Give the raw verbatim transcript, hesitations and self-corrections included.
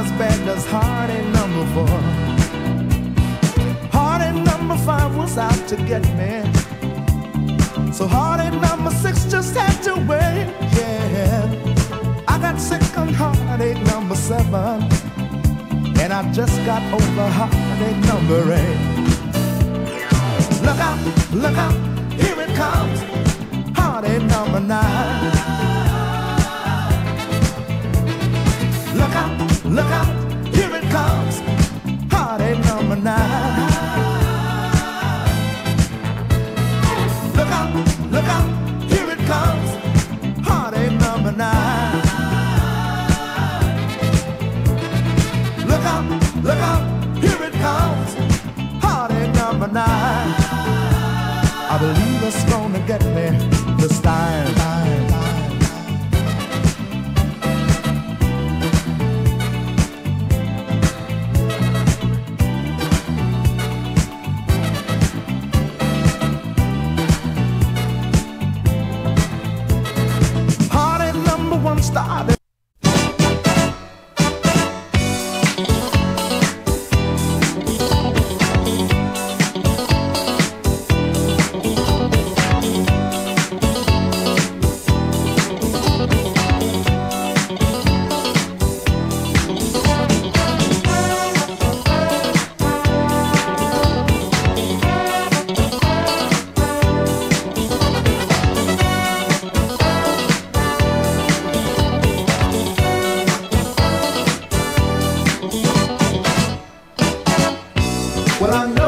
as bad as heartache number four. Heartache number five was out to get me, so heartache number six just had to wait. Yeah, I got sick on heartache number seven, and I just got over heartache number eight. Look out, look out, here it comes, heartache number nine. Look out, look out, here it comes, heartache number nine. Look out, look out, here it comes, heartache number nine. Look out, look out, here it comes, heartache number nine. I believe it's gonna get me this time. Heartache number one started. Well, I know